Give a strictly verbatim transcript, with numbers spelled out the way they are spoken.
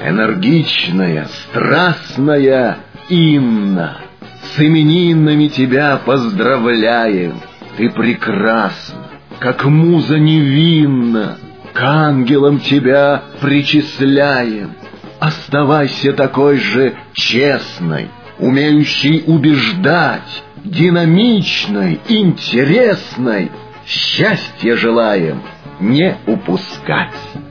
Энергичная, страстная Инна, с именинами тебя поздравляем. Ты прекрасна, как муза невинна, к ангелам тебя причисляем. Оставайся такой же честной, умеющей убеждать, динамичной, интересной. Счастья желаем не упускать.